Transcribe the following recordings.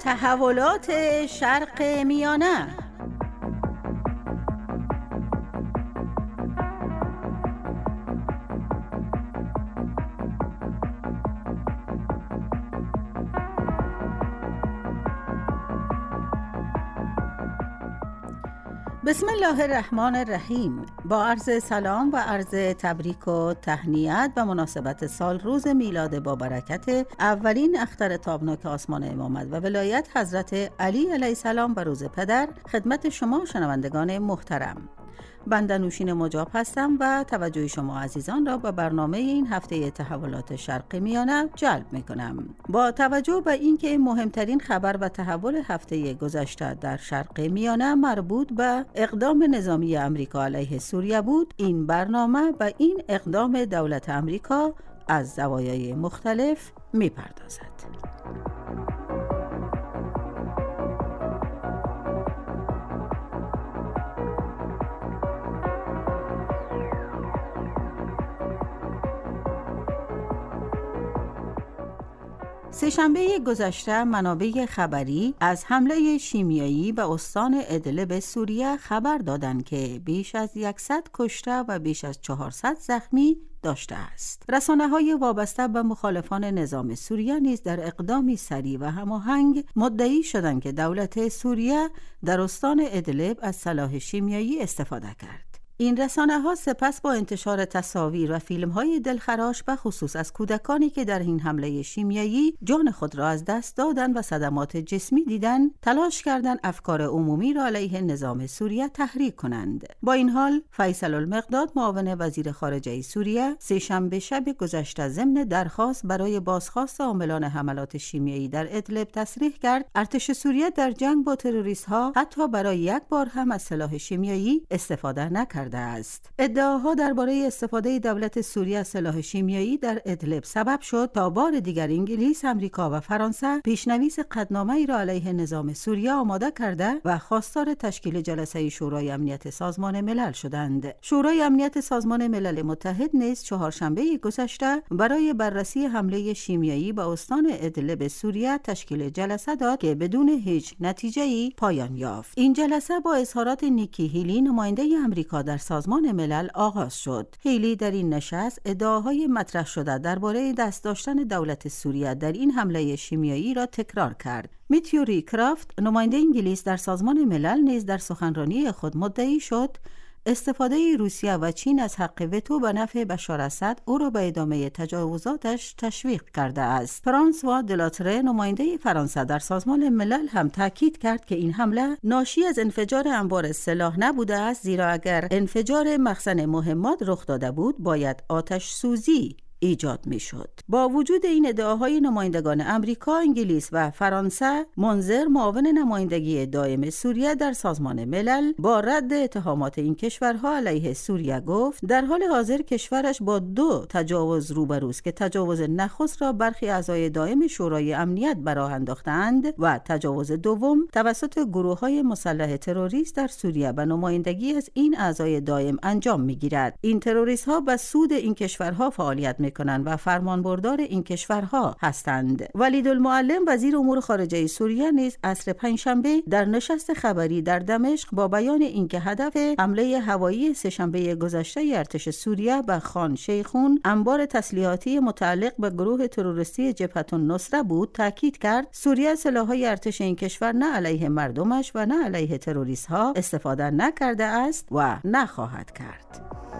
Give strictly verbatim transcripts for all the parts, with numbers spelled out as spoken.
تحولات شرق میانه. بسم الله الرحمن الرحیم. با عرض سلام و عرض تبریک و تهنیت و مناسبت سال روز میلاد با برکت اولین اختر تابناک آسمان امامت و ولایت حضرت علی علیه السلام و روز پدر خدمت شما شنوندگان محترم. بنده نوشین مجاب هستم و توجه شما عزیزان را به برنامه این هفته تحولات شرق میانه جلب می کنم. با توجه به اینکه مهمترین خبر و تحول هفته گذشته در شرق میانه مربوط به اقدام نظامی امریکا علیه سوریه بود، این برنامه و این اقدام دولت امریکا از زوایای مختلف می پردازد. سه‌شنبه گذشته منابع خبری از حمله شیمیایی به استان ادلب سوریه خبر دادند که بیش از صد کشته و بیش از چهارصد زخمی داشته است. رسانه‌های وابسته به مخالفان نظام سوریه نیز در اقدامی سریع و هماهنگ مدعی شدند که دولت سوریه در استان ادلب از سلاح شیمیایی استفاده کرد. این رسانه‌ها سپس با انتشار تصاویر و فیلم‌های دلخراش به خصوص از کودکانی که در این حمله شیمیایی جان خود را از دست دادند و صدمات جسمی دیدند، تلاش کردند افکار عمومی را علیه نظام سوریه تحریک کنند. با این حال فیصل المقداد معاون وزیر خارجه سوریه سه‌شنبه شب گذشته ضمن درخواست برای بازخواست عاملان حملات شیمیایی در ادلب تصریح کرد ارتش سوریه در جنگ با تروریست‌ها حتی برای یک بار هم از سلاح شیمیایی استفاده نکرد است. ادعاها درباره استفاده دولت سوریه از سلاح شیمیایی در ادلب سبب شد تا بار دیگر انگلیس، آمریکا و فرانسه پیشنویس قطعنامه‌ای را علیه نظام سوریه آماده کرده و خواستار تشکیل جلسه شورای امنیت سازمان ملل شدند. شورای امنیت سازمان ملل متحد نیز چهارشنبه گذشته برای بررسی حمله شیمیایی به استان ادلب سوریه تشکیل جلسه داد که بدون هیچ نتیجه‌ای پایان یافت. این جلسه با اظهارات نیکی هیلی نماینده آمریکا در سازمان ملل آغاز شد. هیلی در این نشست ادعاهای مطرح شده درباره دست داشتن دولت سوریه در این حمله شیمیایی را تکرار کرد. میتیو ریکرافت نماینده انگلیس در سازمان ملل نیز در سخنرانی خود مدعی شد استفاده روسیه و چین از حق وتو به نفع بشار اسد او را به ادامه تجاوزاتش تشویق کرده است. فرانسوا دلاتره نماینده فرانسه در سازمان ملل هم تاکید کرد که این حمله ناشی از انفجار انبار سلاح نبوده است، زیرا اگر انفجار مخزن مهمات رخ داده بود باید آتش سوزی ایجاد می شد. با وجود این ادعاهای نمایندگان امریکا، انگلیس و فرانسه، منذر معاون نمایندگی دائم سوریه در سازمان ملل با رد اتهامات این کشورها علیه سوریه گفت در حال حاضر کشورش با دو تجاوز روبروست که تجاوز نخست را برخی اعضای دائم شورای امنیت به راه انداختند و تجاوز دوم توسط گروه‌های مسلح تروریست در سوریه به نمایندگی از این اعضای دائم انجام می‌گیرد. این تروریست‌ها به سود این کشورها فعالیت میکنند و فرمانبردار این کشورها هستند. ولیدالمعلم وزیر امور خارجه سوریه نیز عصر پنجشنبه در نشست خبری در دمشق با بیان اینکه هدف حمله هوایی سه‌شنبه گذشته ارتش سوریه به خان شیخون انبار تسلیحاتی متعلق به گروه تروریستی جبهة النصره بود، تاکید کرد سوریه سلاح‌های ارتش این کشور نه علیه مردمش و نه علیه تروریست‌ها استفاده نکرده است و نخواهد کرد.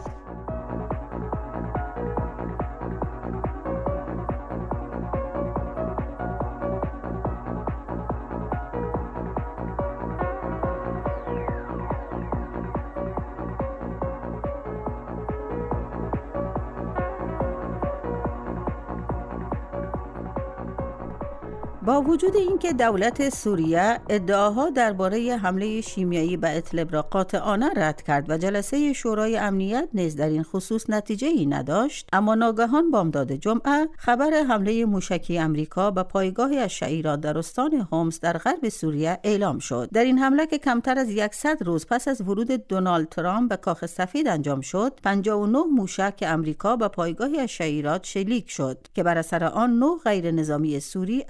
با وجود اینکه دولت سوریه ادعاها درباره حمله شیمیایی به ادلب را قاطعانه رد کرد و جلسه شورای امنیت نیز در این خصوص نتیجه‌ای نداشت، اما ناگهان بامداد جمعه خبر حمله موشکی امریکا به پایگاهی از شعیرات در استان هومس در غرب سوریه اعلام شد. در این حمله که کمتر از صد روز پس از ورود دونالد ترامپ به کاخ سفید انجام شد، پنجاه و نه موشک امریکا به پایگاهی از شعیرات شلیک شد که بر اثر آن نه غیر نظامی سوری از جمله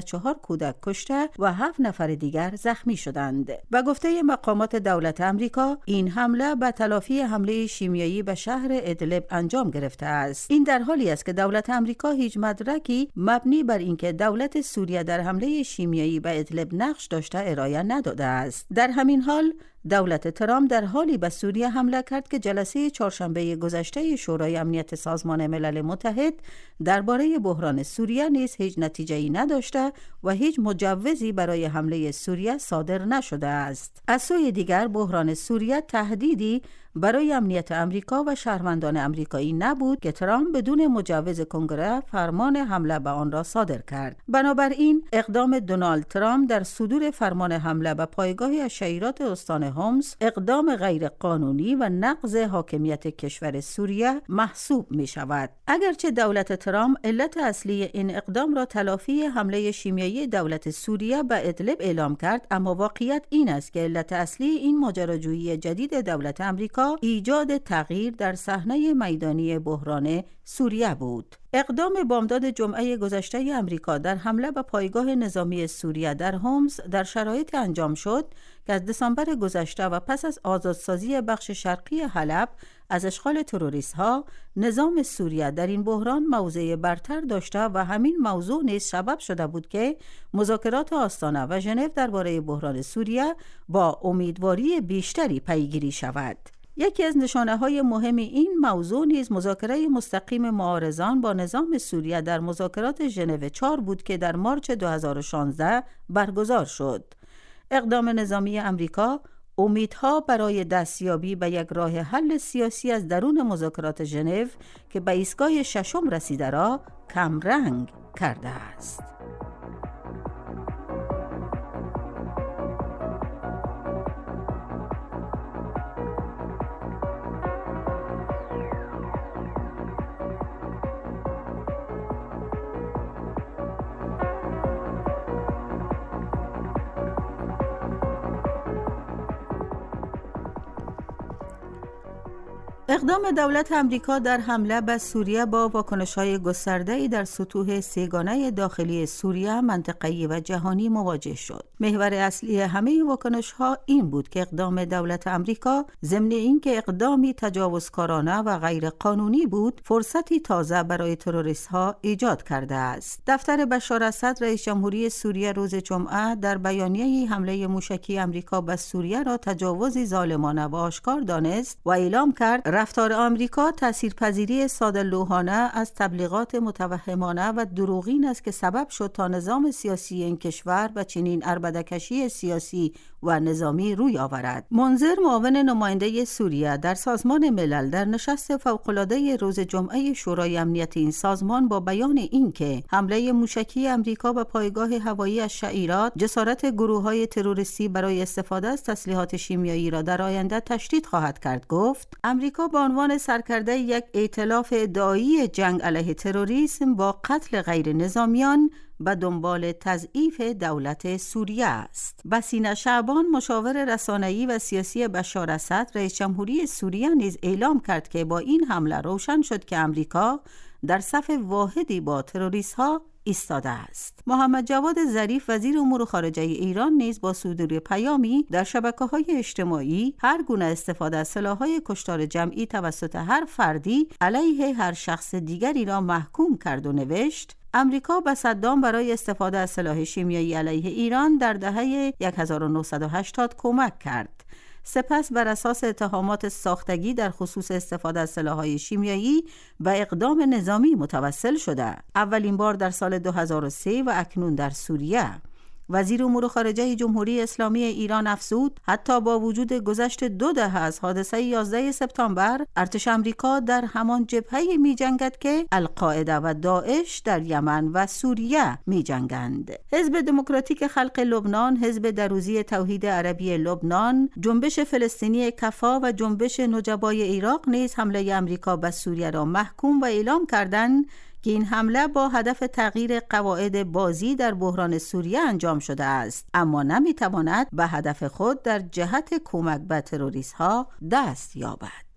چهار کودک کشته و هفت نفر دیگر زخمی شدند. به گفته مقامات دولت آمریکا، این حمله به تلافی حمله شیمیایی به شهر ادلب انجام گرفته است. این در حالی است که دولت آمریکا هیچ مدرکی مبنی بر اینکه دولت سوریه در حمله شیمیایی به ادلب نقش داشته ارائه نداده است. در همین حال دولت ترامپ در حالی به سوریه حمله کرد که جلسه چهارشنبه گذشته شورای امنیت سازمان ملل متحد درباره بحران سوریه نیز هیچ نتیجه‌ای نداشته و هیچ مجوزی برای حمله سوریه صادر نشده است. از سوی دیگر بحران سوریه تهدیدی برای امنیت امریکا و شهروندان امریکایی نبود که ترامپ بدون مجوز کنگره فرمان حمله به آن را صادر کرد. بنابراین اقدام دونالد ترامپ در صدور فرمان حمله به پایگاه الشعیرات استان هومس اقدام غیر قانونی و نقض حاکمیت کشور سوریه محسوب می شود. اگرچه دولت ترامپ علت اصلی این اقدام را تلافی حمله شیمیایی دولت سوریه به ادلب اعلام کرد، اما واقعیت این است که علت اصلی این ماجراجویی جدید دولت امریکا ایجاد تغییر در صحنه میدانی بحران سوریه بود. اقدام بامداد جمعه گذشته امریکا در حمله به پایگاه نظامی سوریه در هومس در شرایط انجام شد که از دسامبر گذشته و پس از آزادسازی بخش شرقی حلب از اشغال تروریست‌ها، نظام سوریه در این بحران موضع برتر داشته و همین موضوع نیز سبب شده بود که مذاکرات آستانه و ژنو درباره بحران سوریه با امیدواری بیشتری پیگیری شود. یکی از نشانه‌های مهم این موضوع نیز مذاکره مستقیم معارضان با نظام سوریه در مذاکرات ژنو چهار بود که در مارس دو هزار و شانزده برگزار شد. اقدام نظامی امریکا امیدها برای دستیابی به یک راه حل سیاسی از درون مذاکرات ژنو که به ایستگاه ششم رسیده را کمرنگ کرده است. اقدام دولت امریکا در حمله به سوریه با واکنش‌های گسترده‌ای در سطوح سه‌گانه داخلی سوریه، منطقه‌ای و جهانی مواجه شد. محور اصلی همه واکنش‌ها این بود که اقدام دولت امریکا ضمن اینکه اقدامی تجاوزکارانه و غیر قانونی بود، فرصتی تازه برای تروریست‌ها ایجاد کرده است. دفتر بشار اسد رئیس جمهوری سوریه روز جمعه در بیانیه‌ای حمله موشکی امریکا به سوریه را تجاوزی ظالمانه و آشکار دانست و اعلام کرد رفتار آمریکا تاثیرپذیری ساده‌لوحانه از تبلیغات متوهمانه و دروغین است که سبب شد تا نظام سیاسی این کشور و چنین عربده‌کشی سیاسی و نظامی روی آورد. منذر معاون نماینده سوریه در سازمان ملل در نشست فوق‌العاده روز جمعه شورای امنیت این سازمان با بیان اینکه حمله موشکی امریکا به پایگاه هوایی الشعیرات جسارت گروه‌های تروریستی برای استفاده از تسلیحات شیمیایی را در آینده تشدید خواهد کرد، گفت امریکا به عنوان سرکرده یک ائتلاف ادعایی جنگ علیه تروریسم با قتل غیر نظامیان به دنبال تضعیف دولت سوریه است. بسینا شعبان، مشاور رسانه‌ای و سیاسی بشار اسد، رئیس جمهوری سوریه نیز اعلام کرد که با این حمله روشن شد که امریکا در صف واحدی با تروریست‌ها ایستاده است. محمد جواد ظریف، وزیر امور خارجه ایران، نیز با صدور پیامی در شبکه‌های اجتماعی هر گونه استفاده از سلاح‌های کشتار جمعی توسط هر فردی علیه هر شخص دیگری را محکوم کرد و نوشت: امریکا به صدام برای استفاده از سلاح شیمیایی علیه ایران در دهه هزار و نهصد و هشتاد کمک کرد. سپس بر اساس اتهامات ساختگی در خصوص استفاده از سلاح‌های شیمیایی به اقدام نظامی متوسل شده. اولین بار در سال دو هزار و سه و اکنون در سوریه. وزیر امور خارجه جمهوری اسلامی ایران افزود حتی با وجود گذشت دو دهه از حادثه یازده سپتامبر، ارتش امریکا در همان جبهه‌ای می‌جنگد که القاعده و داعش در یمن و سوریه می‌جنگند. حزب دموکراتیک خلق لبنان، حزب دروزی توحید عربی لبنان، جنبش فلسطینی کفا و جنبش نجبای عراق نیز حمله امریکا به سوریه را محکوم و اعلام کردند که این حمله با هدف تغییر قواعد بازی در بحران سوریه انجام شده است، اما نمیتواند به هدف خود در جهت کمک به تروریست‌ها دست یابد.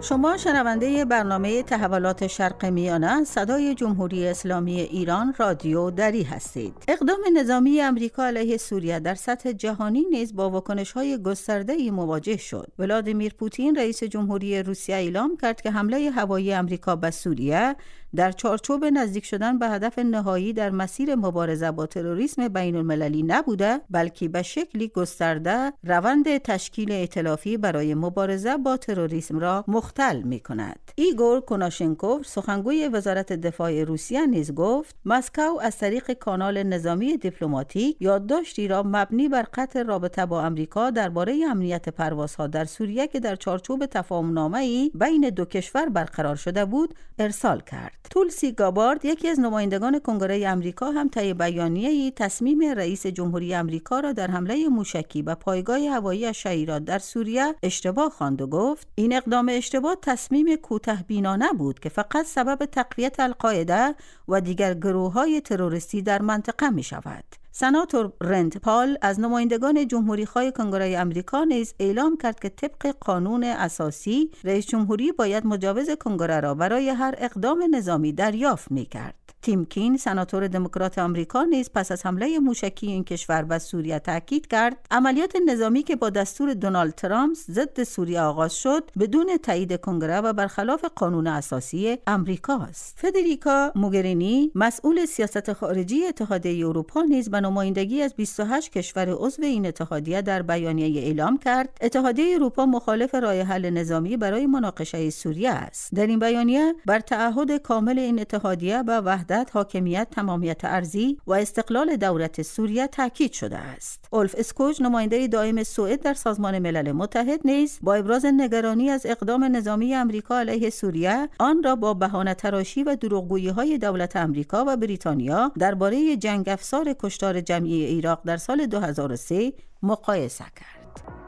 شما شنونده برنامه تحولات شرق میانه صدای جمهوری اسلامی ایران رادیو دری هستید. اقدام نظامی آمریکا علیه سوریه در سطح جهانی نیز با واکنش‌های گسترده‌ای مواجه شد. ولادیمیر پوتین رئیس جمهوری روسیه اعلام کرد که حمله هوایی آمریکا به سوریه در چارچوب نزدیک شدن به هدف نهایی در مسیر مبارزه با تروریسم بین‌المللی نبوده، بلکه به شکلی گسترده روند تشکیل ائتلافی برای مبارزه با تروریسم را مختل می‌کند. ایگور کناشنکوف سخنگوی وزارت دفاع روسیه نیز گفت مسکو از طریق کانال نظامی دیپلماتیک یادداشتی را مبنی بر قطع رابطه با آمریکا درباره امنیت پروازها در سوریه که در چارچوب تفاهم‌نامه‌ای بین دو کشور برقرار شده بود ارسال کرد. تولسی گابارد یکی از نمایندگان کنگره آمریکا هم طی بیانیه‌ای تصمیم رئیس جمهوری آمریکا را در حمله موشکی به پایگاه هوایی شیرات در سوریه اشتباه خواند و گفت این اقدام اشتباه تصمیم کوتاه‌بینانه بود که فقط سبب تقویت القاعده و دیگر گروه‌های تروریستی در منطقه می‌شود. سناتور رند پال از نمایندگان جمهوری‌خواه کنگره آمریکا نیز اعلام کرد که طبق قانون اساسی رئیس جمهوری باید مجوز کنگره را برای هر اقدام نظامی دریافت می‌کرد. تیم کین سناتور دموکرات آمریکا نیز پس از حمله موشکی این کشور به سوریه تاکید کرد عملیات نظامی که با دستور دونالد ترامپ ضد سوریه آغاز شد بدون تایید کنگره و برخلاف قانون اساسی آمریکا است. فدریکا موگرینی مسئول سیاست خارجی اتحادیه اروپا نیز به نمایندگی از بیست و هشت کشور عضو این اتحادیه در بیانیه اعلام کرد اتحادیه اروپا مخالف راه حل نظامی برای مناقشه سوریه است. در این بیانیه بر تعهد کامل این اتحادیه به وحدت، حاکمیت، تمامیت ارضی و استقلال دولت سوریه تاکید شده است. اولف اسکوچ نماینده دائم سوئد در سازمان ملل متحد نیز با ابراز نگرانی از اقدام نظامی آمریکا علیه سوریه آن را با بهانه تراشی و دروغگویی‌های دولت آمریکا و بریتانیا درباره جنگ افزار کشتار جمعی عراق در سال دو هزار و سه مقایسه کرد.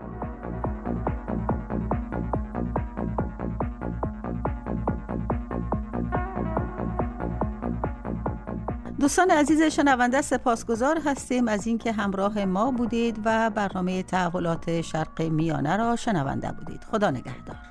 دوستان عزیز شنونده سپاسگزار هستیم از اینکه همراه ما بودید و برنامه تحولات شرق میانه را شنونده بودید. خدا نگهدار.